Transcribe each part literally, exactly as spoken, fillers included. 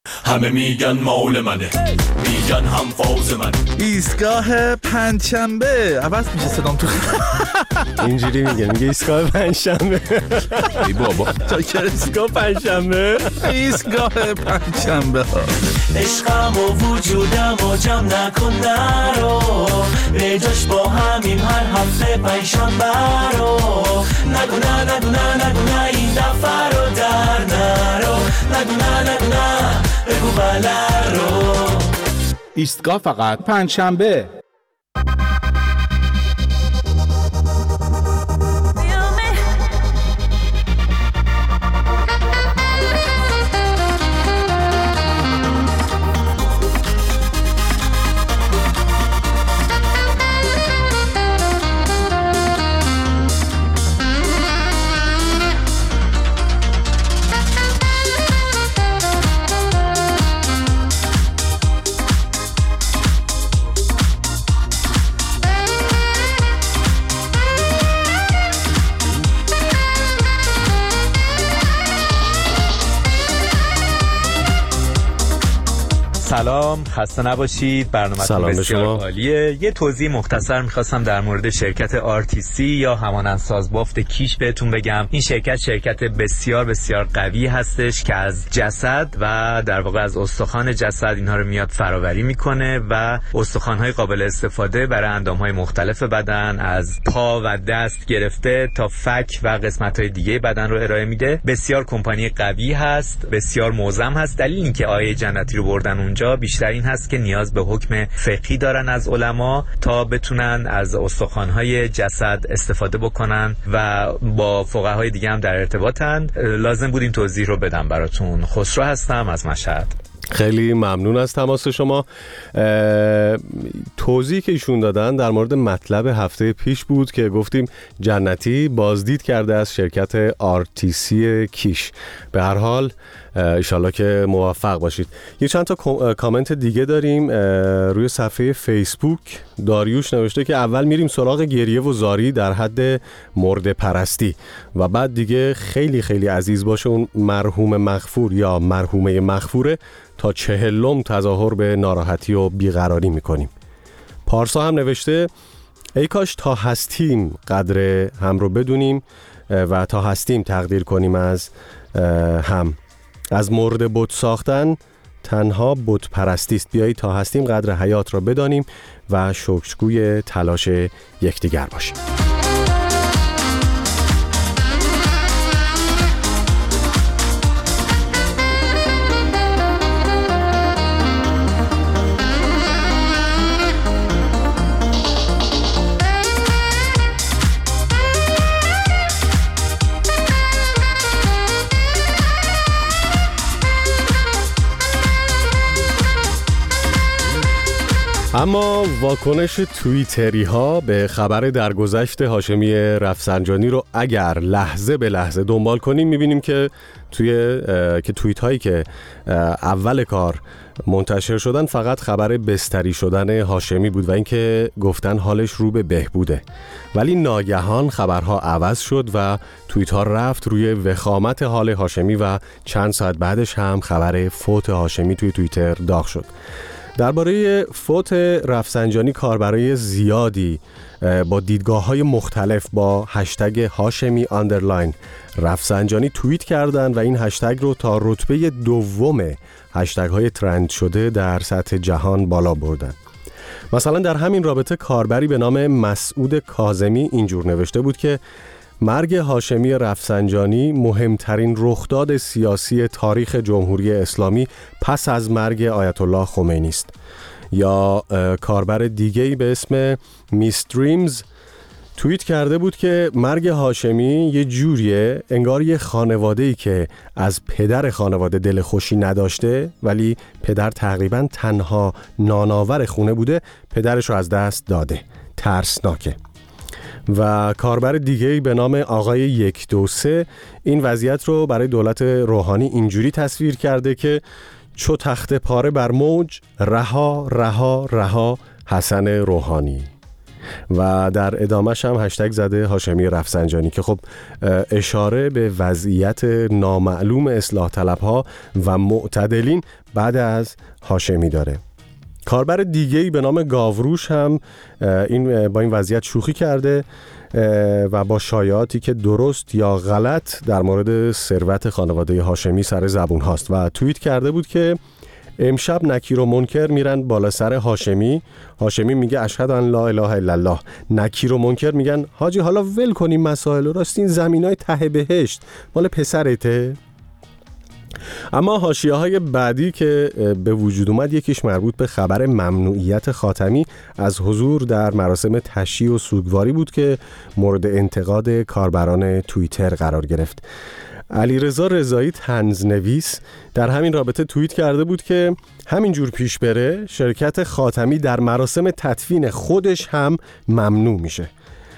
همه میگن مال منه، میگن هم فوز منه. ایستگاه پنجشنبه عوض میشه صدام تو. اینجوری میگه میگه ایستگاه پنجشنبه. ای بابا چاکر ایستگاه پنجشنبه. ایستگاه پنجشنبه عشقم و وجودم و جمع نکن نرو، به جاش با همیم هر هفته پنجشنبه رو. نگو نه نگو نه نگو نه این دفعه رو در نرو، نگو نه نگو نه بگو بله رو. ایستگاه فقط پنجشنبه. سلام، خسته نباشید. برنامه‌تون بسیار عالیه. یه توضیح مختصر می‌خواستم در مورد شرکت آر تی سی یا همانندساز بافت کیش بهتون بگم. این شرکت شرکت بسیار بسیار قوی هستش که از جسد و در واقع از استخوان جسد اینها رو میاد فراوری میکنه و استخوان‌های قابل استفاده برای اندام‌های مختلف بدن، از پا و دست گرفته تا فک و قسمت‌های دیگه بدن رو ارائه میده. بسیار کمپانی قوی هست، بسیار موزم هست. دلیل اینکه آیه جنتی رو بردن اونجا بیشتر این هست که نیاز به حکم فقهی دارن از علما تا بتونن از استخوان‌های جسد استفاده بکنن و با فقهای دیگه هم در ارتباطن. لازم بود این توضیح رو بدم براتون. خسرو هستم از مشهد. خیلی ممنون از تماس شما. توضیحی که ایشون دادن در مورد مطلب هفته پیش بود که گفتیم جنتی بازدید کرده از شرکت آر تی سی کیش. به هر حال انشالله که موفق باشید. یه چند تا کامنت دیگه داریم روی صفحه فیسبوک. داریوش نوشته که اول میریم سراغ گریه و زاری در حد مرده پرستی و بعد دیگه خیلی خیلی عزیز باشه اون مرحوم مغفور یا مرحومه مغفوره تا چهلم تظاهر به ناراحتی و بیقراری میکنیم. پارسا هم نوشته ای کاش تا هستیم قدر هم رو بدونیم و تا هستیم تقدیر کنیم از هم. از مرده بت ساختن تنها بت پرستی است. بیایید تا هستیم قدر حیات را بدانیم و شکرگوی تلاش یکدیگر باشیم. اما واکنش توییتری ها به خبر درگذشت هاشمی رفسنجانی رو اگر لحظه به لحظه دنبال کنیم میبینیم که توی که توییت هایی که اول کار منتشر شدن فقط خبر بستری شدن هاشمی بود و اینکه گفتن حالش رو به بهبوده، ولی ناگهان خبرها عوض شد و توییت ها رفت روی وخامت حال هاشمی و چند ساعت بعدش هم خبر فوت هاشمی توی توییتر داغ شد. درباره فوت رفسنجانی کاربرای زیادی با دیدگاه‌های مختلف با هشتگ هاشمی آندرلاین رفسنجانی توییت کردند و این هشتگ رو تا رتبه دوم هشتگ‌های ترند شده در سطح جهان بالا بردن. مثلا در همین رابطه کاربری به نام مسعود کاظمی اینجور نوشته بود که مرگ هاشمی رفسنجانی مهمترین رخداد سیاسی تاریخ جمهوری اسلامی پس از مرگ آیت الله خمینی است. یا کاربر دیگه‌ای به اسم میستریمز توییت کرده بود که مرگ هاشمی یه جوریه انگار یه خانواده‌ای که از پدر خانواده دل خوشی نداشته ولی پدر تقریباً تنها نانآور خونه بوده، پدرش رو از دست داده. ترسناکه. و کاربر دیگه‌ای به نام آقای یک دو سه این وضعیت رو برای دولت روحانی اینجوری تصویر کرده که چو تخت پاره بر موج رها رها رها حسن روحانی. و در ادامهش هم هشتگ زده هاشمی رفسنجانی که خب اشاره به وضعیت نامعلوم اصلاح طلبها و معتدلین بعد از هاشمی داره. کاربر دیگه‌ای به نام گاوروش هم این با این وضعیت شوخی کرده و با شایعاتی که درست یا غلط در مورد ثروت خانواده هاشمی سر زبون هاست و توییت کرده بود که امشب نکیر و منکر میرن بالا سر هاشمی. هاشمی میگه اشهد ان لا اله الا الله. نکیر و منکر میگن حاجی حالا ول کنیم مسائل، راست این زمینای ته بهشت مال پسرته. اما حاشیه‌های بعدی که به وجود اومد یکیش مربوط به خبر ممنوعیت خاتمی از حضور در مراسم تشییع و سوگواری بود که مورد انتقاد کاربران توییتر قرار گرفت. علیرضا رضایی طنزنویس در همین رابطه توییت کرده بود که همینجور پیش بره شرکت خاتمی در مراسم تدفین خودش هم ممنوع میشه.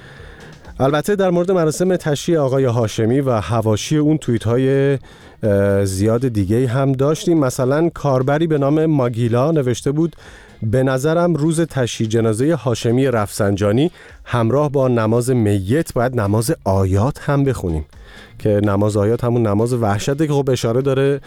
البته در مورد مراسم تشییع آقای هاشمی و حواشی اون توییت های زیاد دیگه هم داشتیم. مثلا کاربری به نام ماگیلا نوشته بود به نظرم روز تشییع جنازه هاشمی رفسنجانی همراه با نماز میت باید نماز آیات هم بخونیم که نماز آیات همون نماز وحشته که خب اشاره داره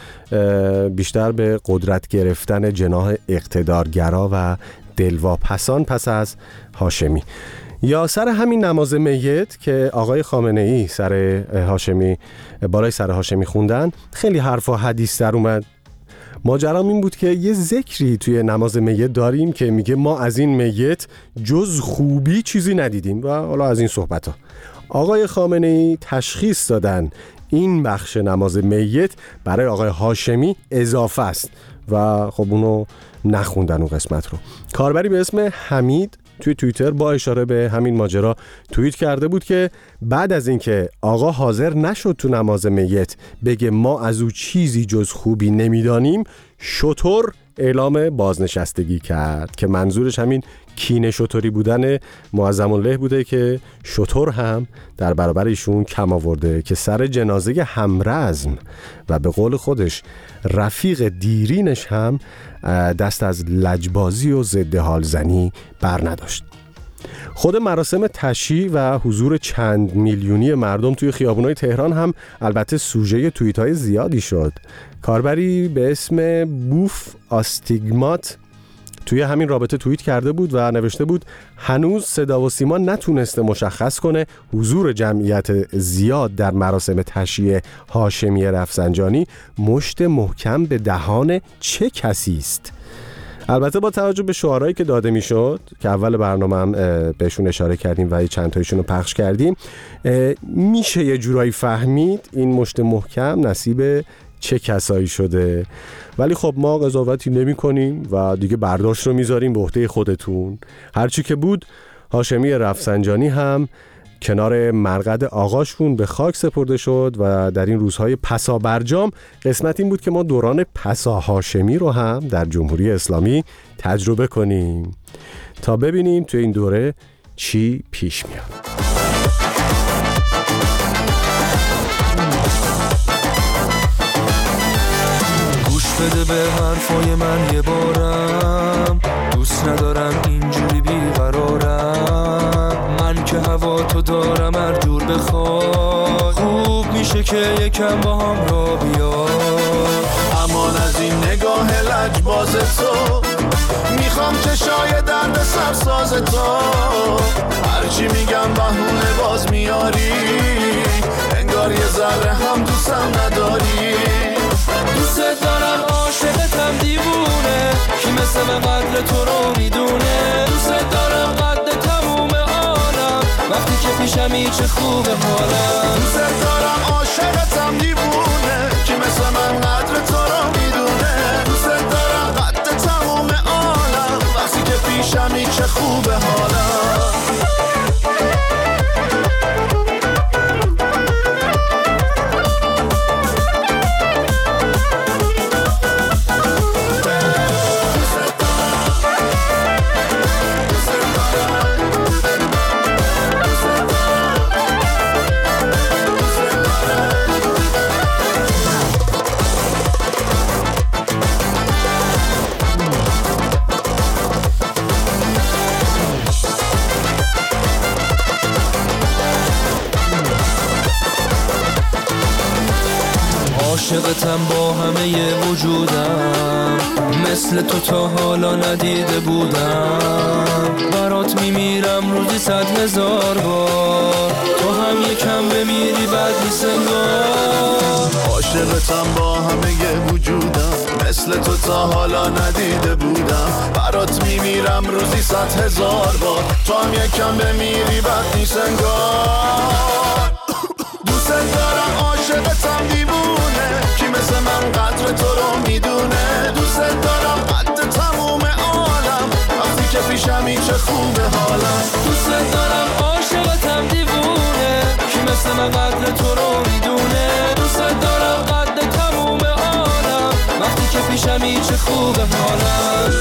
بیشتر به قدرت گرفتن جناح اقتدارگرا و دلواپسان پس از هاشمی. یا سر همین نماز میت که آقای خامنه‌ای سر هاشمی بالای سر هاشمی خوندن خیلی حرف و حدیث در اومد. ماجرام این بود که یه ذکری توی نماز میت داریم که میگه ما از این میت جز خوبی چیزی ندیدیم و حالا از این صحبت ها آقای خامنه‌ای تشخیص دادن این بخش نماز میت برای آقای هاشمی اضافه است و خب اونو نخوندن اون قسمت رو. کاربری به اسم حمید توی توییتر با اشاره به همین ماجرا توییت کرده بود که بعد از اینکه آقا حاضر نشد تو نماز میت بگه ما از او چیزی جز خوبی نمیدانیم، شتر اعلام بازنشستگی کرد که منظورش همین کینه شتری بودن معظم الله بوده که شتر هم در برابر ایشون کم آورده که سر جنازه همرزم و به قول خودش رفیق دیرینش هم دست از لجبازی و ضد حال زنی بر نداشت. خود مراسم تشییع و حضور چند میلیونی مردم توی خیابونای تهران هم البته سوژه توییت‌های زیادی شد. کاربری به اسم بوف آستیگمات توی همین رابطه توییت کرده بود و نوشته بود هنوز صدا و سیما نتونسته مشخص کنه حضور جمعیت زیاد در مراسم تشییع هاشمی رفسنجانی مشت محکم به دهان چه کسی است. البته با توجه به شعارهایی که داده میشد که اول برنامه هم بهشون اشاره کردیم و چند تایشون رو پخش کردیم، میشه یه جورایی فهمید این مشت محکم نصیب چه کسایی شده، ولی خب ما قضاوتی نمی کنیم و دیگه برداشت رو میذاریم به عهده خودتون. هرچی که بود هاشمی رفسنجانی هم کنار مرقد آقاشون به خاک سپرده شد و در این روزهای پسا برجام قسمت این بود که ما دوران پسا هاشمی رو هم در جمهوری اسلامی تجربه کنیم تا ببینیم توی این دوره چی پیش میاد. بده به حرفای من یه بارم، دوست ندارم اینجوری بیقرارم، من که هوا تو دارم هر جور بخوای، خوب میشه که یکم با هم را بیاد. امان از این نگاه لجباز تو، میخوام چشای درد سرساز تو، هرچی میگم بهونه باز میاری، انگار یه ذره هم دوستم نداری. دوست دارم عاشقتم دیوونه، کی مثل من قدر تو رو میدونه، دوست دارم قد تموم عالم، وقتی که پیشمی چه خوبه حالم. دوست دارم عاشقتم دیوونه، کی مثل من قدر تو رو میدونه، دوست دارم قد تموم عالم، وقتی که پیشمی چه خوبه حالم. همه وجودم، مثل تو تا حالا ندیده بودم. برات میمیرم روزی صد هزار بار، تو هم یکم بمیری بعد نیست انگار. عاشقتم با همه وجودم، مثل تو تا حالا ندیده بودم. برات میمیرم روزی صد هزار بار، تو هم یکم بمیری بعد نیست انگار. دوست دارم عاشقتم دیوونه، کی مثل من قدر تو رو میدونه. دوست دارم قد تموم عالم، وقتی که پیشمی چه خوبه حالم. دوست دارم عاشقتم دیوونه، کی مثل من قدر تو رو میدونه. دوست دارم قد تموم عالم، وقتی که پیشمی چه خوبه حالم.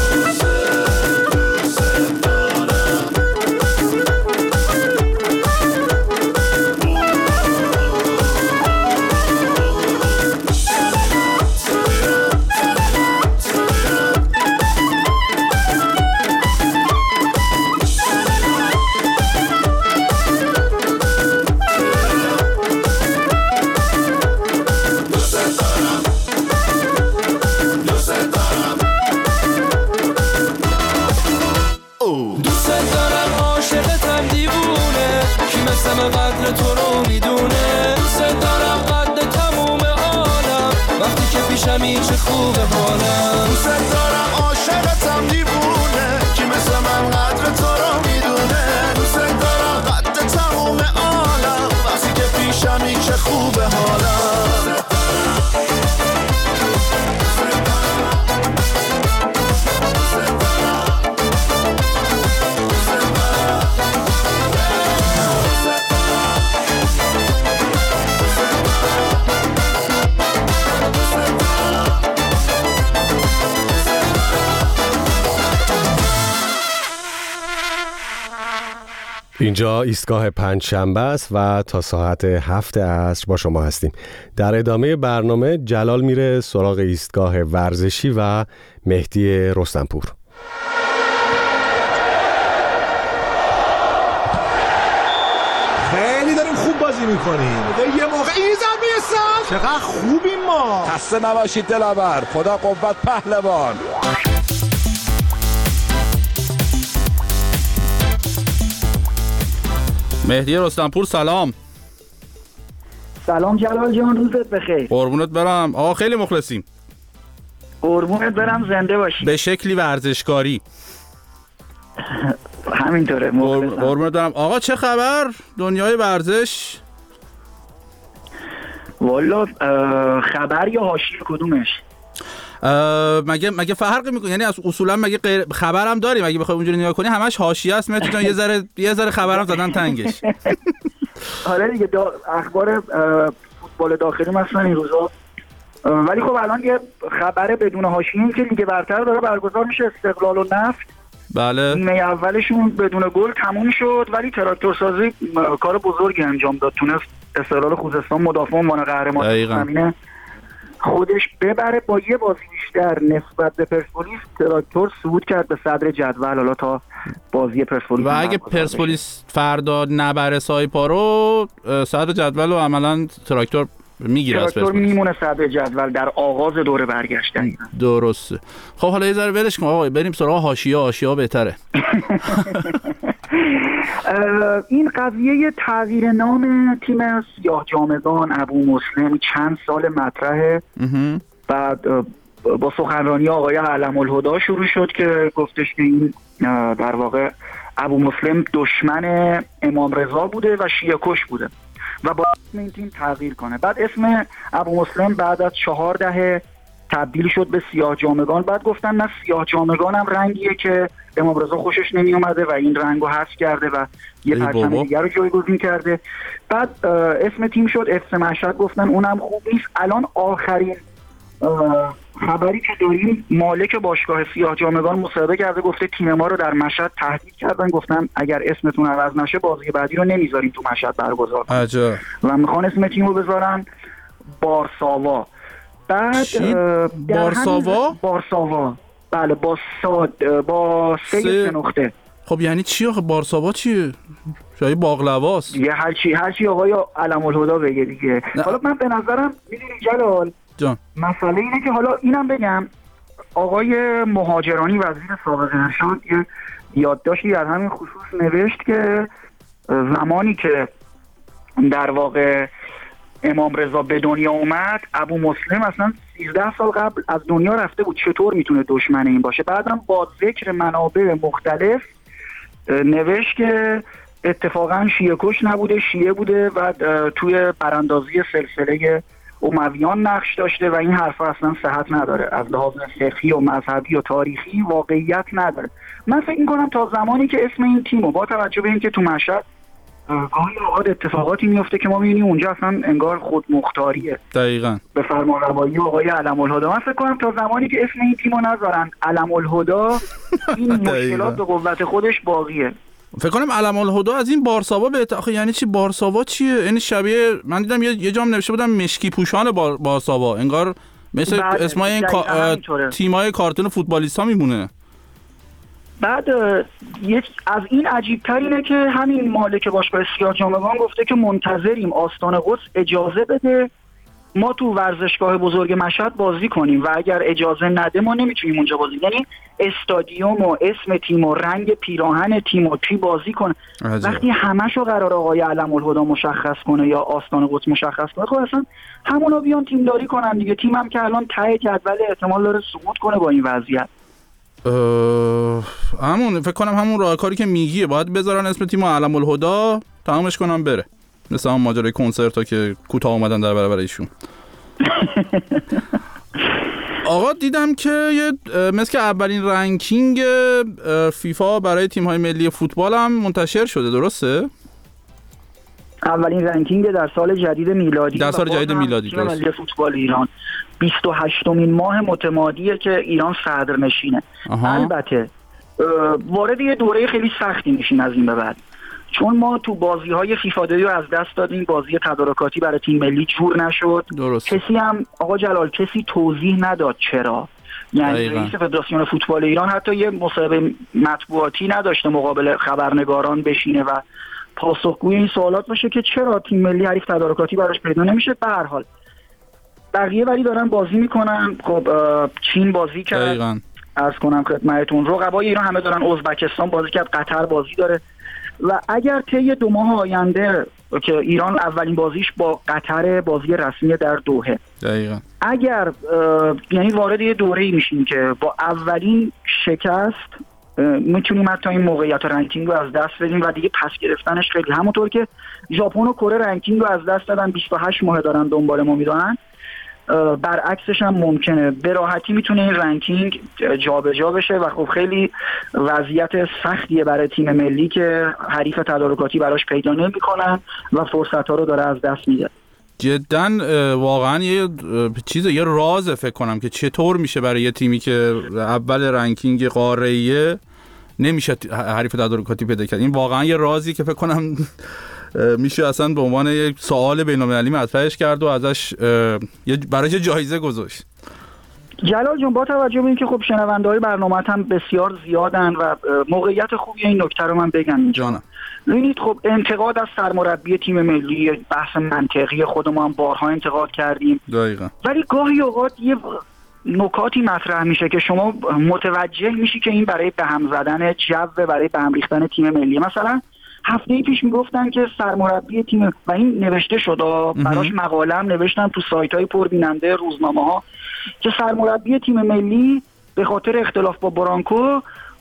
قدر تو رو میدونه. دوست دارم قد تموم عالم، وقتی که پیشمی چه خوبه حالم. دوست دارم عاشقتم دیوونه، کی مثل من قدر تو رو میدونه. دوست دارم قد تموم عالم، وقتی که پیشمی چه خوبه حالم. اینجا ایستگاه پنجشنبه است و تا ساعت هفت عصر با شما هستیم. در ادامه برنامه جلال میره سراغ ایستگاه ورزشی و مهدی رستمپور. خیلی داریم خوب بازی میکنیم. یه موقع این زمین سال چقدر خوبیم ما. خسته نباشید دلاور، خدا قوت پهلوان. مهدی رستمپور سلام. سلام جلال جان، روزت بخیر. قربونت برم آقا، خیلی مخلصیم. قربونت برم، زنده باشی. به شکلی ورزشکاری. همینطوره. قربونت برم آقا. چه خبر دنیای ورزش؟ والا خبر یا حاشیه کدومش؟ مگه مگه فرقی میکنه؟ یعنی از اصولا مگه غیر خبرم داریم؟ اگه بخوای اونجوری نگاه کنی همش حاشیه است. مهدی جان یه ذره یه ذره خبرم زدن تنگش. آره دیگه، اخبار فوتبال داخلی مثلا این روزا. ولی خب الان یه خبر بدون حاشیه این که لیگ برتر داره برگزار میشه، استقلال و نفت. بله. نیمه اولشون بدون گل تموم شد، ولی تراکتورسازی کار بزرگی انجام داد، تونست استقلال خوزستان مدافع عنوان قهرمان زمینه خودش ببره. با یه بازی بیشتر نسبت به پرسپولیس تراکتور صعود کرد به صدر جدول، حالا تا بازی پرسپولیس. و اگه پرسپولیس فردا نبره سایپا رو، صدر جدول رو عملاً تراکتور میگیره. از تراکتور میمونه صدر جدول در آغاز دوره برگشتن. درسته. خب حالا یه ذره ولش کن آقا، بریم سراغ حاشیه. حاشیه بهتره. این قضیه تغییر نام تیم سیاه جامگان ابو مسلم چند سال مطرحه. بعد با سخنرانی آقای علم الهدا شروع شد که گفتش که این در واقع ابو مسلم دشمن امام رضا بوده و شیعه کش بوده و با اسم این تیم تغییر کنه. بعد اسم ابو مسلم بعد از چهار دهه تبدیل شد به سیاه جامگان. بعد گفتن نه، سیاه جامگان هم رنگیه که امام رضا خوشش نمی اومده و این رنگو حذف کرده و یه پرچم دیگر رو جایگزین کرده. بعد اسم تیم شد اف سی مشهد، گفتن اونم خوب نیست. الان آخرین خبری که داریم، مالک باشگاه سیاه جامگان مصاحبه کرده، گفته تیم ما رو در مشهد تهدید کردن، گفتن اگر اسمتون عوض نشه بازی بعدی رو نمیذاریم تو مشهد برگزار کنیم. عجب. و میخوان اسم تیم رو بذارن بارساوا. بعد بارساوا؟ بارساوا بله، با ساد با سه, سه نقطه. خب یعنی چی آخه بارساوا چیه؟ شاید باقلواست. یه هر چی هر چی آقای علم الهدا بگه دیگه. حالا من به نظرم میدونی جلال، جان مسئله اینه که حالا اینم بگم آقای مهاجرانی وزیر سابق ارشاد یه یادداشتی در همین خصوص نوشت که زمانی که در واقع امام رضا به دنیا اومد ابو مسلم اصلا سیزده سال قبل از دنیا رفته بود، چطور میتونه دشمن این باشه؟ بعدم با ذکر منابع مختلف نوشت که اتفاقا شیعه کش نبوده، شیعه بوده و توی براندازی سلسله امویان نقش داشته و این حرف اصلا صحت نداره، از لحاظ فقهی و مذهبی و تاریخی واقعیت نداره. من فکر میکنم تا زمانی که اسم این تیمو با توجه به اینکه تو مشهد گاهی اوقات اتفاقاتی میفته که ما میبینیم اونجا اصلا انگار خود مختاریه دقیقاً به فرمانروایی آقای علم الهدا، من فکر کنم تا زمانی که اسم این تیمو نذارن علم الهدا این مشکلات به قوت خودش باقیه. فکر کنم علم الهدا از این بارساوا به آخه یعنی چی بارساوا چیه؟ یعنی شبیه من دیدم یه, یه جام نوشته بودم مشکی پوشان بار بارساوا، انگار مثل اسمای این کا... تیمای کارتون فوتبالیستا میمونه. بعد از این عجیب‌تر اینه که همین مالک باشگاه سیاه‌جامگان گفته که منتظریم آستان قدس اجازه بده ما تو ورزشگاه بزرگ مشهد بازی کنیم و اگر اجازه نده ما نمیتونیم اونجا بازی. یعنی استادیوم و اسم تیم و رنگ پیراهن تیم و کی بازی کنه عجب. وقتی همه‌شو قرار آقای علم الهدا مشخص کنه یا آستان قدس مشخص کنه، خب اصلا همونا بیان تیمداری کنن دیگه. تیمم که الان ته جدول احتمال داره سقوط کنه با این وضعیت. همون فکر کنم همون راهکاری که میگیه، باید بذارن اسم تیم علم الهدا تمامش کنم بره، مثل هم ماجرای کنسرت ها که کوتاه اومدن در برابر ایشون. آقا دیدم که یه مثل که اولین رنکینگ فیفا برای تیم های ملی فوتبال هم منتشر شده، درسته؟ اولین رنکینگ در سال جدید میلادی در سال جدید میلادی تیم ملی فوتبال ایران بیست و هشتمین ماه متمادیه که ایران صدرنشینه. البته وارد یه دوره خیلی سختی میشین از این به بعد، چون ما تو بازی‌های فیفا دی رو از دست دادیم، بازی تدارکاتی برای تیم ملی جور نشد. درست. کسی هم آقا جلال کسی توضیح نداد چرا، یعنی رئیس فدراسیون فوتبال ایران حتی یه مصاحبه مطبوعاتی نداشته مقابل خبرنگاران بشینه و پاسخگوی این سوالات باشه که چرا تیم ملی حریف تدارکاتی براش پیدا نمیشه. به هر حال بقیه ولی دارن بازی میکنن. خب چین بازی کرد، عرض کنم خدمتتون رقبای ایران همه دارن، ازبکستان بازی کرد، قطر بازی داره و اگر طی دو ماه آینده که ایران اولین بازیش با قطر بازی رسمی در دوحه دقیقاً اگر یعنی وارد یه دوره‌ای میشیم که با اولین شکست میتونیم حتی این موقعیت رنکینگ رو از دست بدیم و دیگه پس گرفتنش خیلی، همونطور که ژاپن و کره رنکینگ رو از دست دادن بیست و هشت ماه دارن دنبال ما میدونن، برعکسش هم ممکنه به راحتی میتونه این رنکینگ جابجا بشه و خب خیلی وضعیت سختیه برای تیم ملی که حریف تدارکاتی براش پیدا نمیکنن و فرصت‌ها رو داره از دست میده. جداً واقعا یه چیز یه رازه فکر کنم که چطور میشه برای یه تیمی که اول رنکینگ قاره‌ایه نمیشه حریف تدارکاتی پیدا کرد. این واقعا یه رازی که فکر کنم میشه اصلا به عنوان یک سوال بین‌المللی مطرحش کرد و ازش برای جایزه گذاشت. جلال جون با توجه به اینکه خب شنونده‌های برنامه هم بسیار زیادن و موقعیت خوبی این نکته رو من بگم جانم. ببینید خب انتقاد از سرمربی تیم ملی بحث منطقی خودمون هم بارها انتقاد کردیم دقیقاً، ولی گاهی اوقات یه نکاتی مطرح میشه که شما متوجه میشی که این برای به هم زدن جو، برای به هم ریختن تیم ملی. مثلا هفته پیش میگفتن که سرمربی تیم و این نوشته شد براش مقاله هم نوشتن تو سایت‌های پربیننده روزنامه‌ها که سرمربی تیم ملی به خاطر اختلاف با برانکو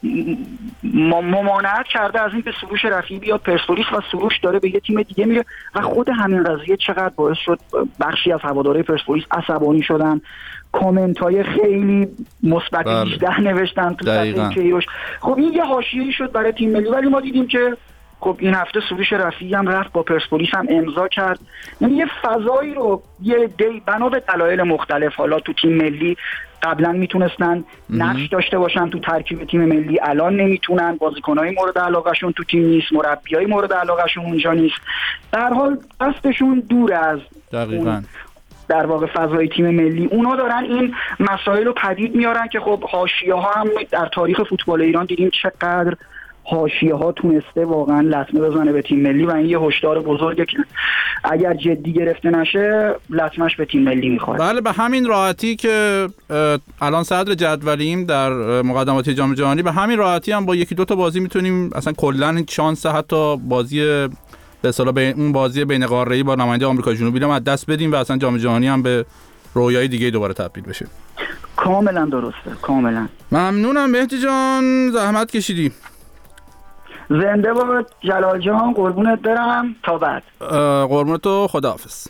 ممانعت کرده از این که سروش رفیعی بیاد پرسپولیس و سروش داره به یه تیم دیگه میره و خود همین قضیه چقدر باعث شد بخشی از هوادارهای پرسپولیس عصبانی شدن، کامنت‌های خیلی مثبت بیشتر نوشتن تو صفحه کیروش. خب این یه حاشیه‌ای شد برای تیم ملی، ولی ما دیدیم که خب این هفته سروش رفیعی هم رفت با پرسپولیس هم امضا کرد. یعنی یه فضایی رو یه دی بنا به دلایل مختلف حالا تو تیم ملی قبلا میتونستن نقش داشته باشن تو ترکیب تیم ملی، الان نمیتونن، بازیکنای مورد علاقهشون تو تیم نیست، مربیای مورد علاقهشون اونجا نیست، در حال دستشون دور از دقیقاً در واقع فضای تیم ملی. اونا دارن این مسائل رو پدید میارن که خب حاشیه‌ها هم در تاریخ فوتبال ایران دیدیم چقدر حاشیه ها تونسته واقعا لطمه بزنه به تیم ملی و این یه هشدار بزرگه که اگر جدی گرفته نشه لطمش به تیم ملی میخواد. بله، به همین راحتی که الان صدر جدولیم در مقدمات جام جهانی، به همین راحتی هم با یکی دو تا بازی میتونیم اصلا کلا شانس حتی بازی به اصطلاح به اون بازی بین قاره‌ای با نماینده آمریکا جنوبی رو از دست بدیم و اصلا جام جهانی هم به رویای دیگه دوباره تبدیل بشه. کاملا درسته، کاملا. ممنونم مهدی جان، زحمت کشیدی. زنده باد جلال جان، قربونت برم، تا بعد. قربونت تو، خداحافظ.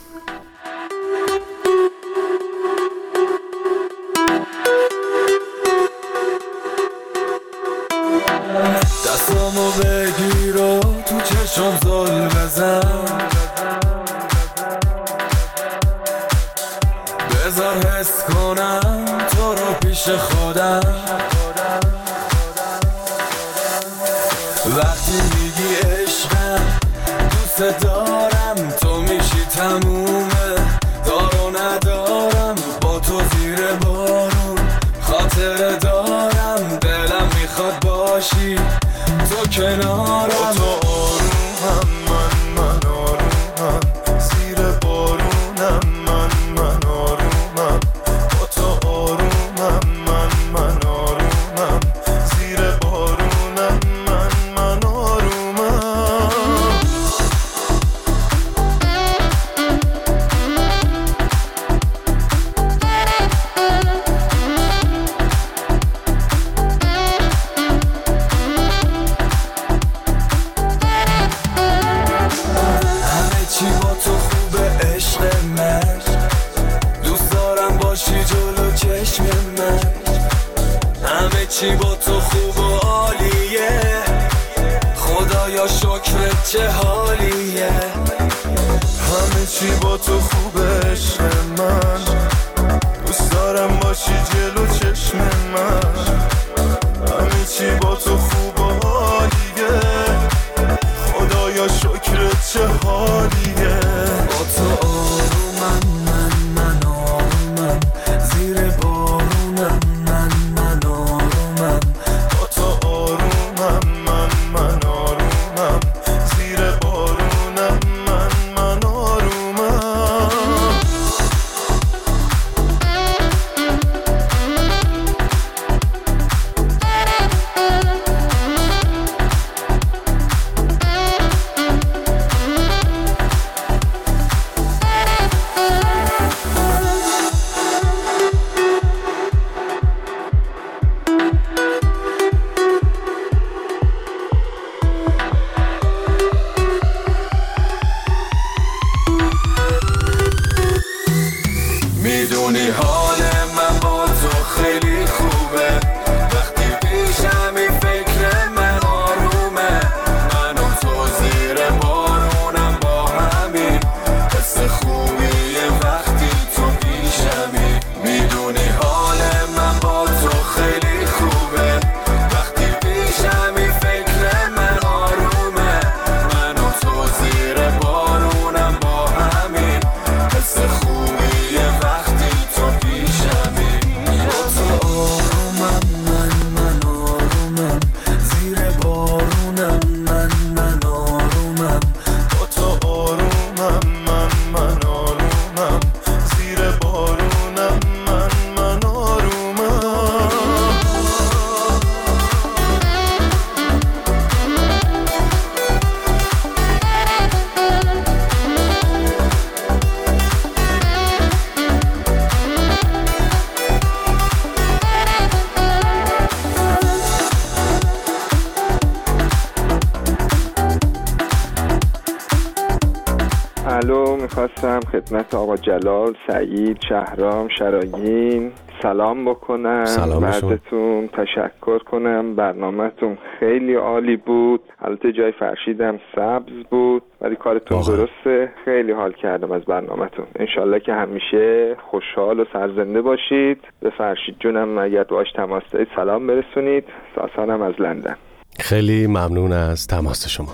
دستامو بگیر و تو چشم زل بزن، بذار حس کنم تو رو پیش خودم. وقتی میگی عشقم دوست دارم، تو میشی تمومه، دارو ندارم با تو زیر بارون، خاطر دارم دلم میخواد باشی تو کنارم. تو آرومم من من آرومم، زیر بارونم من من آرومم. با تو آرومم من من آرومم، زیر بارونم من من آرومم. چی با تو خوبه عشق من، دوست دارم باشی جلو چشم من. همه چی با تو خوب و عالیه، خدایا شکرت چه حالیه. همه چی با تو خوبه عشق من، دوست دارم باشی جلو چشم من. همه چی با تو خوب و عالیه، خدایا شکرت چه حالیه. با تو آرومم من من آرومم، زیر بارونم من من آرومم. با تو آرومم من من آرومم، زیر بارونم من من آرومم. میدونی حال من با تو خیلی خوبه، وقتی پیشمی فکر من آرومه. من و تو زیر بارونم با همین حس خوبیه وقتی تو پیشمی. میدونی حال من با تو خیلی خوبه، وقتی پیشمی فکر من آرومه. من و تو زیر بارونم با همین حس خوبیه وقتی تو پیشمی. با تو آرومم من من آرومم، زیر بارونم من من آرومم. با تو آرومم من من آرومم، زیر بارونم من من آرومم. الو، میخواستم خدمت آقا جلال، سعید، شهرام، شراگین سلام بکنم. بعدتون تشکر کنم، برنامه‌تون خیلی عالی بود. البته جای فرشیدم سبز بود ولی کارتون آه. درسته. خیلی حال کردم از برنامه‌تون. انشالله که همیشه خوشحال و سرزنده باشید. به فرشید جونم اگر باهاش تماس دارید سلام برسونید. ساسانم از لندن. خیلی ممنون از تماس شما.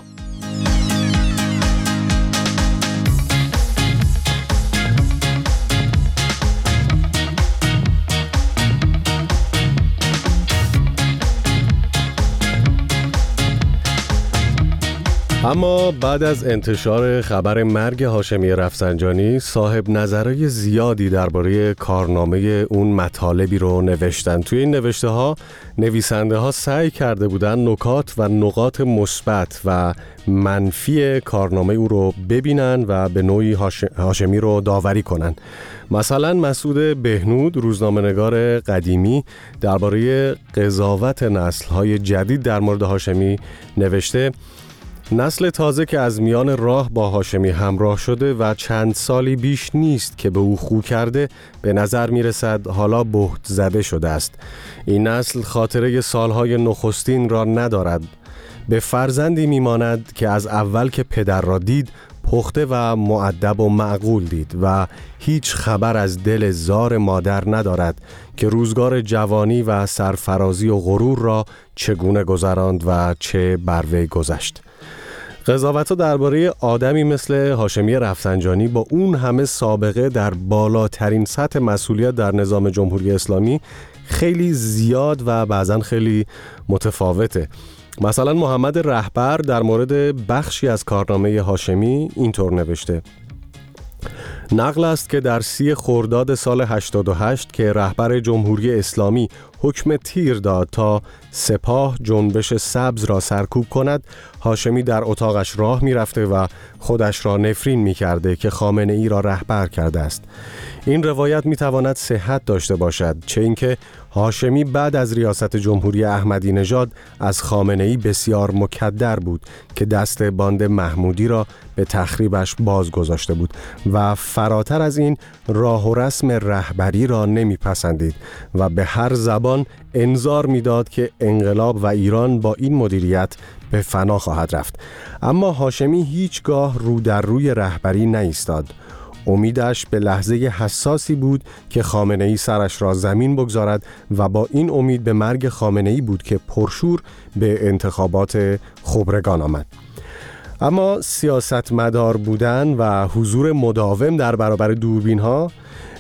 اما بعد از انتشار خبر مرگ هاشمی رفسنجانی، صاحب نظرای زیادی درباره کارنامه اون مطالبی رو نوشتن. توی این نوشته ها نویسنده ها سعی کرده بودن نکات و نقاط مثبت و منفی کارنامه او رو ببینن و به نوعی هاشمی رو داوری کنن. مثلا مسعود بهنود، روزنامه‌نگار قدیمی، درباره قضاوت نسل‌های جدید در مورد هاشمی نوشته: نسل تازه که از میان راه با هاشمی همراه شده و چند سالی بیش نیست که به او خو کرده، به نظر می رسد حالا بهت زده شده است. این نسل خاطره سالهای نخستین را ندارد. به فرزندی می ماند که از اول که پدر را دید پخته و مؤدب و معقول دید و هیچ خبر از دل زار مادر ندارد که روزگار جوانی و سرفرازی و غرور را چگونه گذراند و چه بر وی گذشت. قضاوت‌ها درباره آدمی مثل هاشمی رفسنجانی با اون همه سابقه در بالاترین سطح مسئولیت در نظام جمهوری اسلامی خیلی زیاد و بعضاً خیلی متفاوته. مثلا محمد رهبر در مورد بخشی از کارنامه هاشمی اینطور نوشته: نقل است که در سی خرداد سال هشتاد و هشت که رهبر جمهوری اسلامی حکم تیر داد تا سپاه جنبش سبز را سرکوب کند، هاشمی در اتاقش راه می رفته و خودش را نفرین می کرده که خامنه ای را رهبر کرده است. این روایت می تواند صحت داشته باشد، چه اینکه هاشمی بعد از ریاست جمهوری احمدی نژاد از خامنه ای بسیار مکدر بود که دست باند محمودی را به تخریبش باز گذاشته بود و فراتر از این راه و رسم رهبری را نمی پسندید و به هر زبان انذار میداد که انقلاب و ایران با این مدیریت به فنا خواهد رفت. اما هاشمی هیچگاه رو در روی رهبری نایستاد. امیدش به لحظه حساسی بود که خامنه‌ای سرش را زمین بگذارد و با این امید به مرگ خامنه‌ای بود که پرشور به انتخابات خبرگان آمد. اما سیاستمدار بودن و حضور مداوم در برابر دوربین ها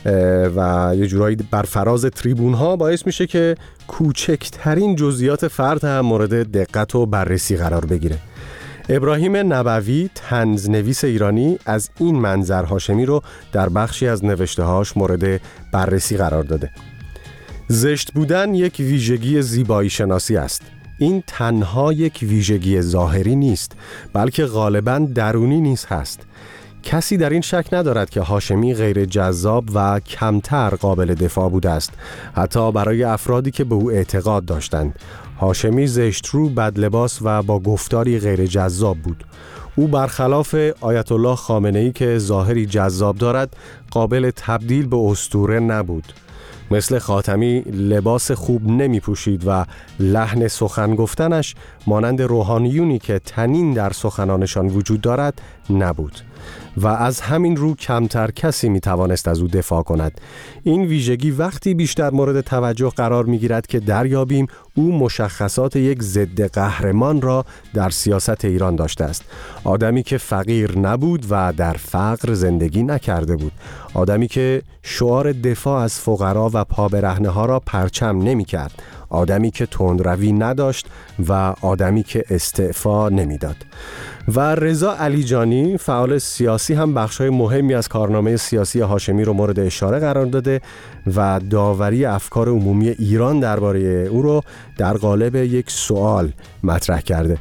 و یه جورایی بر فراز تریبون ها باعث میشه که کوچکترین جزئیات فرد هم مورد دقت و بررسی قرار بگیره. ابراهیم نبوی، طنزنویس ایرانی، از این منظر هاشمی رو در بخشی از نوشته‌هاش مورد بررسی قرار داده. زشت بودن یک ویژگی زیبایی شناسی است. این تنها یک ویژگی ظاهری نیست، بلکه غالباً درونی نیز هست. کسی در این شک ندارد که هاشمی غیر جذاب و کمتر قابل دفاع بوده است، حتی برای افرادی که به او اعتقاد داشتند. هاشمی زشترو، بدلباس و با گفتاری غیر جذاب بود. او برخلاف آیت الله خامنه‌ای که ظاهری جذاب دارد، قابل تبدیل به اسطوره نبود. مثل خاتمی لباس خوب نمی پوشید و لحن سخن گفتنش مانند روحانیونی که طنین در سخنانشان وجود دارد نبود و از همین رو کمتر کسی می توانست از او دفاع کند. این ویژگی وقتی بیشتر مورد توجه قرار می گیرد که دریابیم او مشخصات یک ضد قهرمان را در سیاست ایران داشته است. آدمی که فقیر نبود و در فقر زندگی نکرده بود. آدمی که شعار دفاع از فقرا و پابرهنه ها را پرچم نمی کرد. آدمی که تندروی نداشت و آدمی که استعفا نمیداد. و رضا علیجانی، فعال سیاسی، هم بخشای مهمی از کارنامه سیاسی هاشمی رو مورد اشاره قرار داده و داوری افکار عمومی ایران درباره او رو در قالب یک سوال مطرح کرده.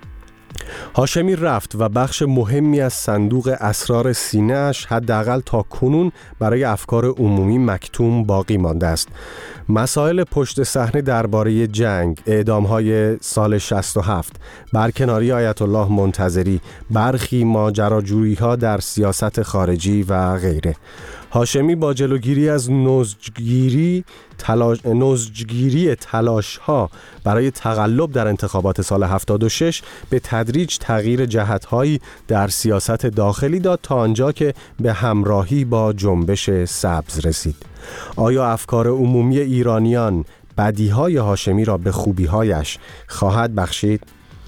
هاشمی رفت و بخش مهمی از صندوق اسرار سینه‌اش حداقل تا کنون برای افکار عمومی مکتوم باقی مانده است. مسائل پشت صحنه درباره جنگ، اعدام‌های سال شصت و هفت، برکناری آیت الله منتظری، برخی ماجراجویی‌ها در سیاست خارجی و غیره. هاشمی با جلوگیری از نزدگیری تلاش نزدگیری تلاش‌ها برای تغلب در انتخابات سال هفتاد و شش به تدریج تغییر جهت‌هایی در سیاست داخلی داد تا آنجا که به همراهی با جنبش سبز رسید. آیا افکار عمومی ایرانیان بدیهای هاشمی را به خوبی‌هایش خواهد بخشید؟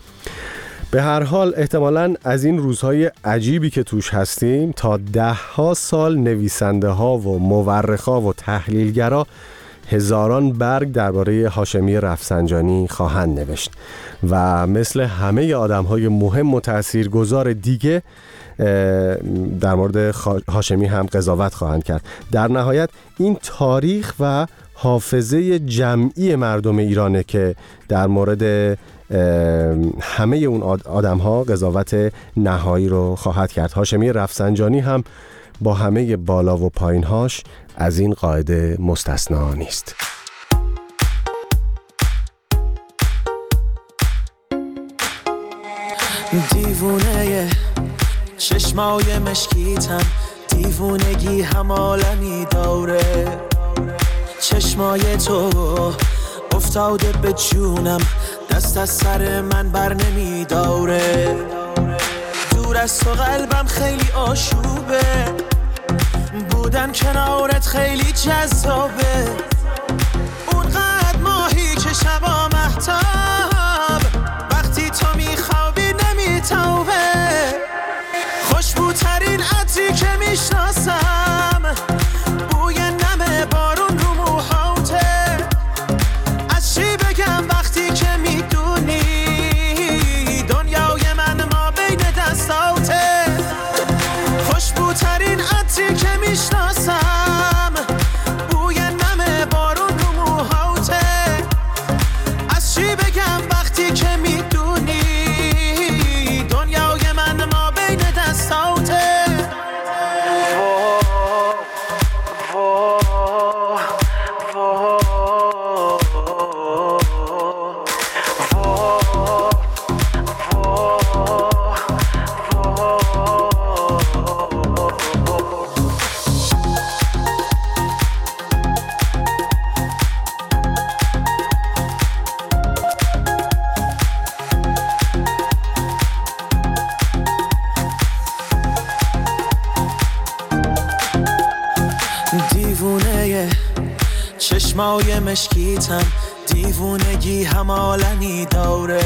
به هر حال احتمالاً از این روزهای عجیبی که توش هستیم تا ده ها سال نویسنده ها و مورخا و تحلیلگرا هزاران برگ درباره هاشمی رفسنجانی خواهند نوشت و مثل همه آدم‌های مهم و تاثیرگذار دیگه در مورد هاشمی هم قضاوت خواهند کرد. در نهایت این تاریخ و حافظه جمعی مردم ایرانه که در مورد همه اون آدم ها قضاوت نهایی رو خواهد کرد. هاشمی رفسنجانی هم با همه بالا و پایین هاش از این قاعده مستثنا نیست. دیوونه چشمای مشکیتم، دیوونگی هم عالمی داره، چشمای تو افتاده به جونم، دست از سر من بر نمی داره، دور از تو قلبم خیلی آشوبه، بودن کنارت خیلی جذابه، اونقدر ماهی که شبا مهتاب، وقتی تو میخوابی نمیتوبه، خوشبوترین عطری که میشناسم، بوی نم بارون رو موهاته، از چی بگم وقتی که میدونی دنیای من ما بین دستاته، خوشبوترین عطری که میشناسم، بوی نم بارون رو موهاته، از چی بگم وقتی که میدونی دنیای من ما بین دستاته. دیوونه چشمای مشکیتم، دیوونگی هم عالمی داره،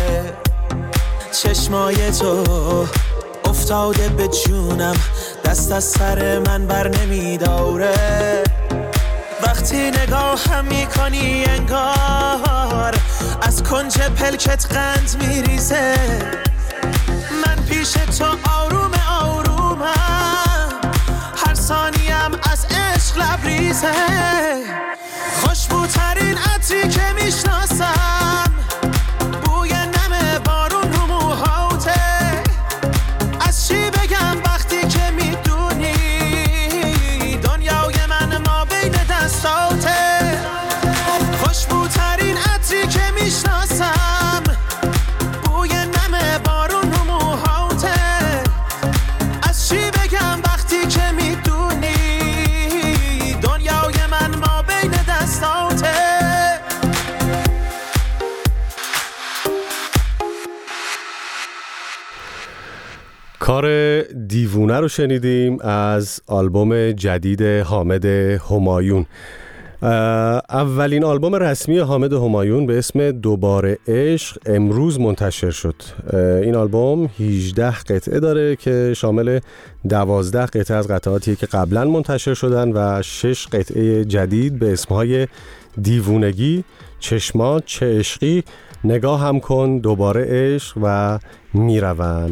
چشمای تو افتاده به جونم، دست از سر من بر نمی داره، وقتی نگاه هم میکنی انگار از کنج پلکت قند میریزه، من پیش تو آروم آرومم، هر ثانیم از عشق لبریزه، خوشبوترین عطری که میشناسم، بوی نم بارون رو موهاته، از چی بگم وقتی که میدونی دنیای من ما بین دستاته، خوشبوترین عطری که میشناسم، بوی نم بارون رو موهاته، از چی بگم وقتی که میدونی دنیای من ما بین دستاته. کار دیوونه رو شنیدیم از آلبوم جدید حامد همایون. اولین آلبوم رسمی حامد همایون به اسم دوباره عشق امروز منتشر شد. این آلبوم هجده قطعه داره که شامل دوازده قطعه از قطعاتی که قبلا منتشر شدن و شش قطعه جدید به اسمهای دیوونگی، چشما، چه عشقی، نگاه هم کن، دوباره عشق و میروم.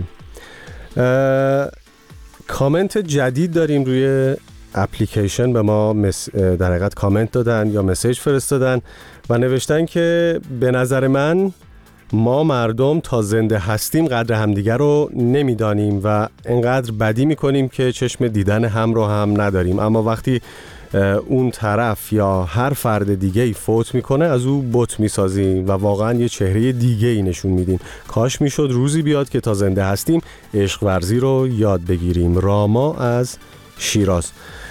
کامنت جدید داریم روی اپلیکیشن، به ما مس... در حقیقت کامنت دادن یا مسیج فرستادن و نوشتن که به نظر من ما مردم تا زنده هستیم قدر همدیگر رو نمیدانیم و انقدر بدی میکنیم که چشم دیدن هم رو هم نداریم، اما وقتی اون طرف یا هر فرد دیگه ای فوت میکنه از او بت میسازیم و واقعا یه چهره دیگه ای نشون میدیم. کاش میشد روزی بیاد که تا زنده هستیم عشق ورزی رو یاد بگیریم. راما از شیراز.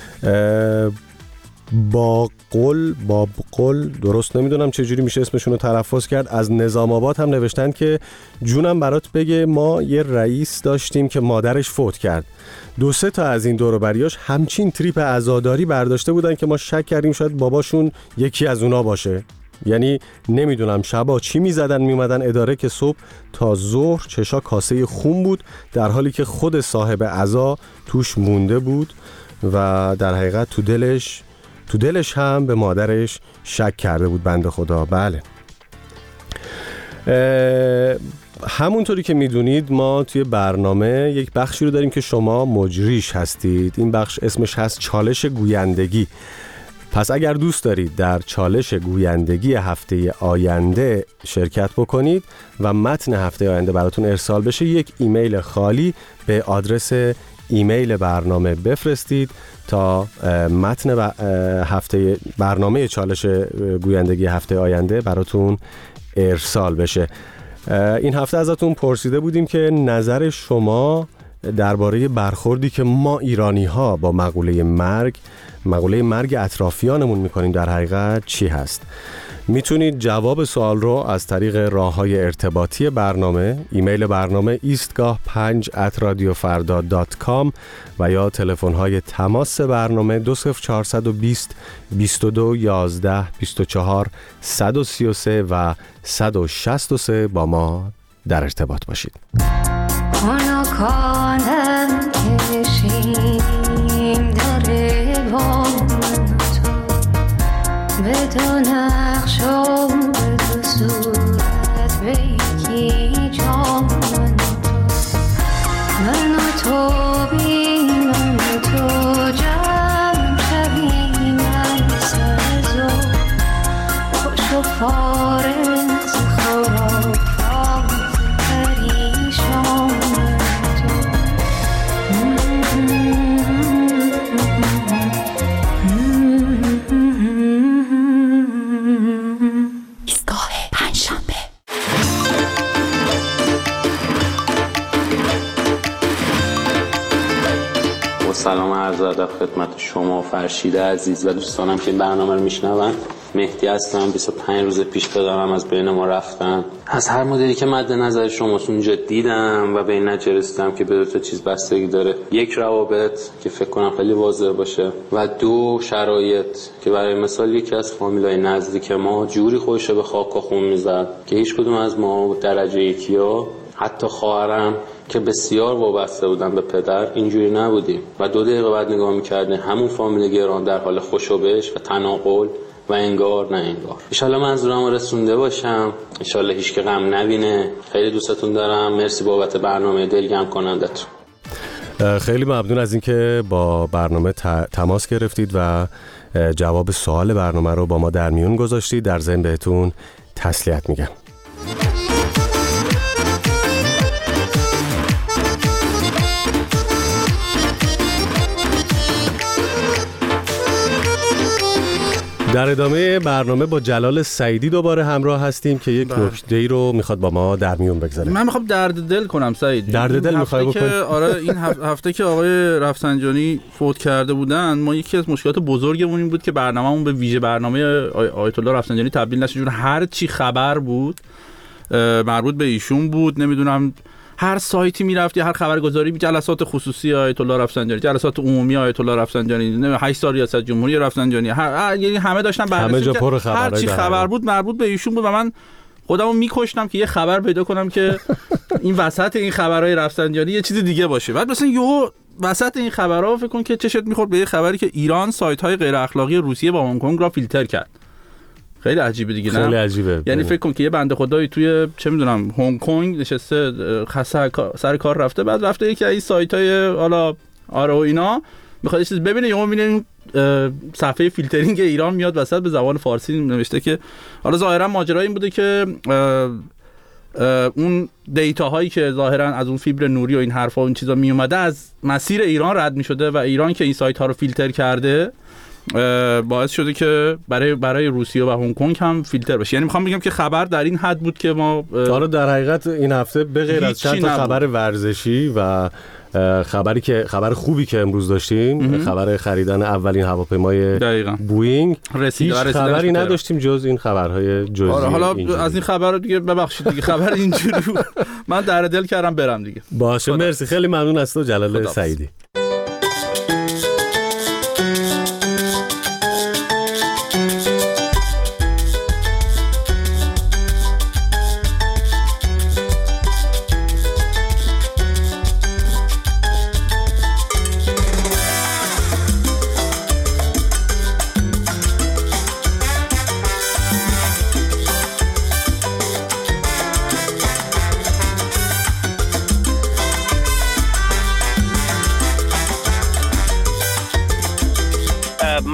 با قل با قل درست نمیدونم چجوری میشه اسمشون رو تلفظ کرد، از نظام آباد هم نوشتن که جونم برات بگه ما یه رئیس داشتیم که مادرش فوت کرد، دو سه تا از این دور و بریاش همچین تریپ عزاداری برداشته بودن که ما شک کردیم شاید باباشون یکی از اونا باشه. یعنی نمیدونم شبا چی میزدن میومدن اداره که صبح تا ظهر چشا کاسه خون بود، در حالی که خود صاحب عزا توش مونده بود و در حقیقت تو دلش تو دلش هم به مادرش شک کرده بود بنده خدا. بله، همونطوری که میدونید ما توی برنامه یک بخشی رو داریم که شما مجریش هستید. این بخش اسمش هست چالش گویندگی. پس اگر دوست دارید در چالش گویندگی هفته آینده شرکت بکنید و متن هفته آینده براتون ارسال بشه، یک ایمیل خالی به آدرس ایمیل برنامه بفرستید تا متن هفته برنامه چالش گویندگی هفته آینده براتون ارسال بشه. این هفته ازتون پرسیده بودیم که نظر شما درباره برخوردی که ما ایرانی ها با مقوله مرگ مقوله مرگ اطرافیانمون میکنیم در حقیقت چی هست. میتونید جواب سوال رو از طریق راه‌های ارتباطی برنامه، ایمیل برنامه ایستگاه پنج ات رادیو فردا دات کام و یا تلفن‌های تماس برنامه دو صفر چهارصد و بیست بیست و دو یازده بیست و چهار صد و سی و سه و صد و شصت و سه با ما در ارتباط باشید. آنا کانم کشیم داره با تو به دو نقش و به دو صورت به یکی جان من و تو بی من و تو جمع شویم از سرزو خوش و فارز خورا سلام عرض ادب خدمت شما فرشید عزیز و دوستانم که برنامه رو میشنون. مهدی هستم. بیست و پنج روز پیش پدرم از بین ما رفتن. از هر مدلی که مد نظر شما اونجا دیدم و به این نتیجه رسیدم که به دو تا چیز بستگی داره: یک، روابط که فکر کنم خیلی واضح باشه، و دو، شرایط که برای مثال یکی از فامیلای نزدیک ما جوری خودش به خاک و خون میزد که هیچ کدوم از ما درجه یکیا، حتی خواهرم که بسیار وابسته بودن به پدر، اینجوری نبودیم و دو دقیقه بعد نگاه میکردیم همون فامیل گران در حال خوشوبش و تناقل و انگار نه انگار. انشالله منظورم رسونده باشم، انشالله هیچ که غم نبینه. خیلی دوستتون دارم. مرسی بابت برنامه دلگرم کنندتون. خیلی ممنون از اینکه با برنامه تماس گرفتید و جواب سوال برنامه رو با ما در میون گذاشتید. در ضمن بهتون تسلیت میگم. در ادامه برنامه با جلال سعیدی دوباره همراه هستیم که یک نکته‌ای رو میخواد با ما در میون بگذاره. من میخوام درد دل کنم سعید. درد دل میخوای بکنی؟ آره، این هفته که آقای رفسنجانی فوت کرده بودن، ما یکی از مشکلات بزرگمون این بود که برنامه‌مون به ویژه برنامه آیت الله رفسنجانی تبدیل نشه، چون هر چی خبر بود مربوط به ایشون بود. نمیدونم هر سایتی میرفتی، هر خبرگزاری، جلسات خصوصی آیت الله رفسنجانی، جلسات عمومی آیت الله رفسنجانی، نمیدونم هشت سال ریاست جمهوری رفسنجانی، هر یعنی همه داشتن بررسی که هر چی خبر بود مربوط به ایشون بود و من خودمو میکشتم که یه خبر پیدا کنم که این وسط این خبرهای رفسنجانی یه چیز دیگه باشه. بعد مثلا یهو وسط این خبرها فکر کن که چشت میخورد به یه خبری که ایران سایت‌های غیر اخلاقی روسیه و هنگ کنگ را فیلتر کرد. خیلی عجیبه دیگه، نه؟ خیلی عجیبه. یعنی فکر کن که یه بنده خدایی توی چه میدونم هنگ کنگ نشسته، خاصه سر کار رفته، بعد رفته یکی از این سایت‌های حالا آره و اینا میخواد یه چیز ببینه، یهو میبینه صفحه فیلترینگ ایران میاد وسط به زبان فارسی نوشته که حالا ظاهرا ماجرا این بوده که اون دیتا هایی که ظاهرا از اون فیبر نوری و این حرفا و این چیزا می اومده از مسیر ایران رد میشده و ایران که این سایت ها رو فیلتر کرده باعث شده که برای برای روسیه و هنگ کنگ هم فیلتر بشه. یعنی میخوام بگم که خبر در این حد بود که ما حالا در حقیقت این هفته به غیر از چند تا خبر ورزشی و خبری که خبر خوبی که امروز داشتیم، امه. خبر خریدن اولین هواپیمای بوئینگ، هیچ خبری نداشتیم جز این خبرهای جزئی. آره حالا اینجوری. از این خبر دیگه ببخشید دیگه خبر اینجوری من در دل کردم برم دیگه. باشه خدا. مرسی، خیلی ممنون از تو جلال سعیدی.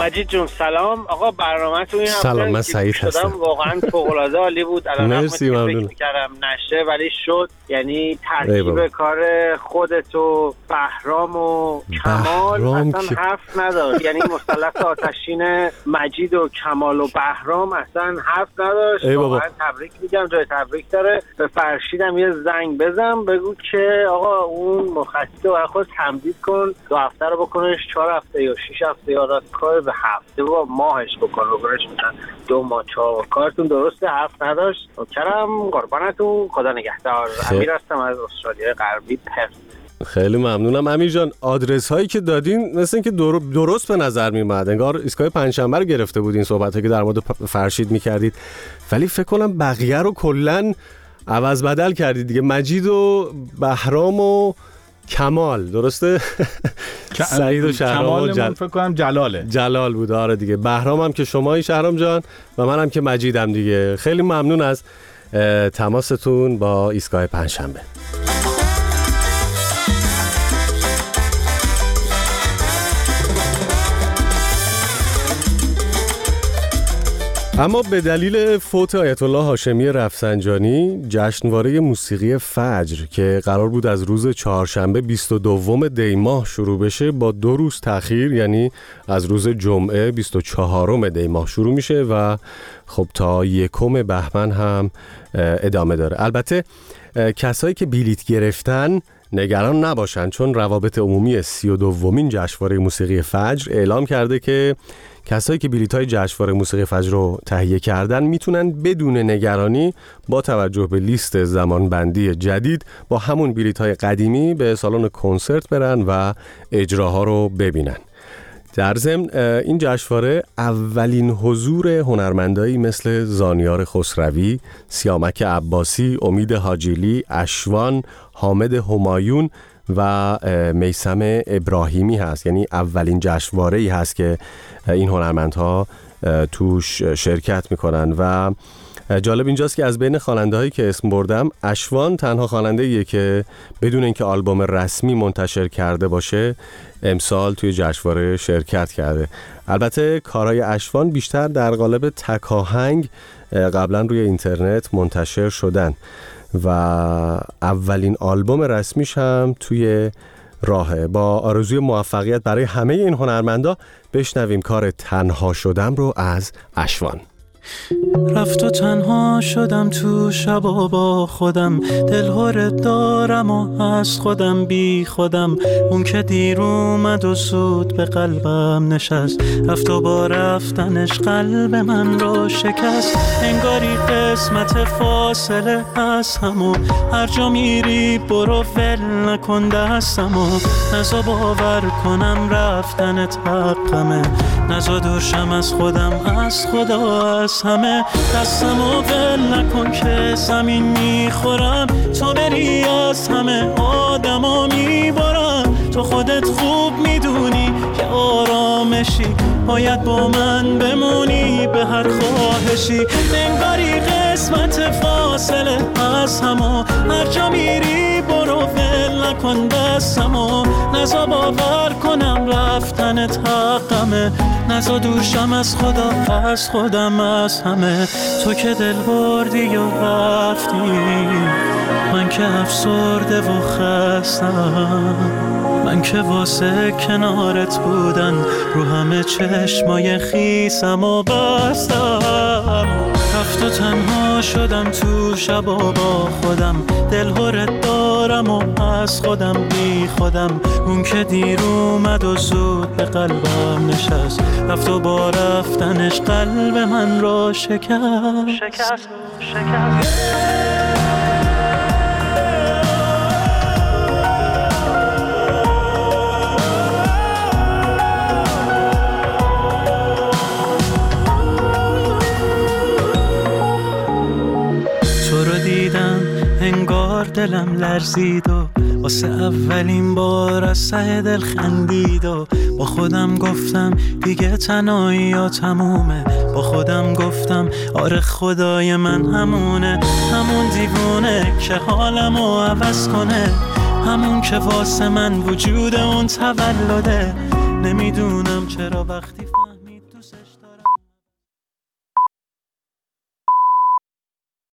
مجید جون سلام. آقا برنامه‌تون این هفته سلام، من سعید هستم. واقعا فوق‌العاده عالی بود. الان مرسی، ممنون. فکر می‌کردم نشه ولی شد. یعنی ترکیب کار خودت و بهرام و کمال اصلا که... حرف نداشت. یعنی مثلث آتشین مجید و کمال و بهرام اصلا حرف نداشت. واقعا تبریک میگم، جای تبریک داره. به فرشیدم یه زنگ بزن بگو که آقا اون مخصص رو خود تمدید کن، دو هفته رو بکنش چهار هفته یا شش هفته یا راست کار به هفته و ماهش بکن رو برش میتن دو ماه چهار. کارتون درسته، حرف نداشت. کرم قربانتون، خدا نگهدار. امیر هستم از استرالیا غربی پرت. خیلی ممنونم امیر جان. آدرس هایی که دادین مثل اینکه درست به نظر میومد، انگار ایستگاه پنجشنبه رو گرفته بودین صحبتایی که در مورد فرشید میکردید، ولی فکر کنم بقیه رو کلا عوض بدل کردید دیگه. مجید و بهرام و کمال، درسته؟ سعید و شهرام و جل... فکر کنم جلاله جلال بود. آره دیگه. بهرام هم که شمایی شهرام جان و منم که مجیدم دیگه. خیلی ممنون از تماستون با ایستگاه پنجشنبه. اما به دلیل فوت آیت الله هاشمی رفسنجانی، جشنواره موسیقی فجر که قرار بود از روز چهارشنبه بیست و دوم دی ماه شروع بشه با دو روز تأخیر، یعنی از روز جمعه بیست و چهارم دی ماه شروع میشه و خب تا یکم بهمن هم ادامه داره. البته کسایی که بلیت گرفتن نگران نباشن، چون روابط عمومی سی و دومین جشنواره موسیقی فجر اعلام کرده که کسایی که بلیط‌های جشنواره موسیقی فجر رو تهیه کردن میتونن بدون نگرانی با توجه به لیست زمانبندی جدید با همون بلیط‌های قدیمی به سالن کنسرت برن و اجراها رو ببینن. در ضمن این جشنواره اولین حضور هنرمندایی مثل زانیار خسروی، سیامک عباسی، امید حاجیلی، اشوان، حامد همایون و میثم ابراهیمی هست. یعنی اولین جشنواره‌ای هست که این هنرمندها توش شرکت میکنن و جالب اینجاست که از بین خواننده‌هایی که اسم بردم، اشوان تنها خواننده‌ایه که بدون اینکه آلبوم رسمی منتشر کرده باشه امسال توی جشنواره شرکت کرده. البته کارهای اشوان بیشتر در قالب تک آهنگ قبلا روی اینترنت منتشر شدن و اولین آلبوم رسمیش هم توی راهه. با آرزوی موفقیت برای همه این هنرمندا بشنویم کار تنها شدم رو از اشوان. رفت و تنها شدم تو شبا با خودم، دلهوره دارم و از خودم بی خودم. اون که دیر اومد و زود به قلبم نشست، رفت و با رفتنش قلب من رو شکست. انگاری قسمت فاصله از همو، هر جا میری برو ول نکن دستمو. نزا باور کنم رفتنت حقمه، نزا دورشم از خودم از خدا از همه. دستمو ول نکن که زمین میخورم، تو بری از همه آدما میبارم. تو خودت خوب میدونی که آرامشی، باید با من بمونی به هر خواهشی. انگاری قسمت فاصله از همو، هر جا میری برو ول نکن دستمو. نزا باور کنم رفتنت حقمه، نزا دورشم از خدا از خودم از همه. تو که دل بردی و رفتی، من که افسرده و خستم. من که واسه کنارت بودن رو همه چشمای خیسم و بستم. رفت و تنها شدم تو شبا با خودم، دلهوره دارم و از خودم بی خودم. اون که دیر اومد و زود به قلبم نشست، رفت و با رفتنش قلب من رو شکست شکست شکست. انگار دلم لرزید و واسه اولین بار از ته دل خندید و با خودم گفتم دیگه تنهایی یا تمومه. با خودم گفتم آره خدای من همونه، همون دیوونه که حالمو عوض کنه، همون که واسه من وجود اون تولده. نمیدونم چرا وقتی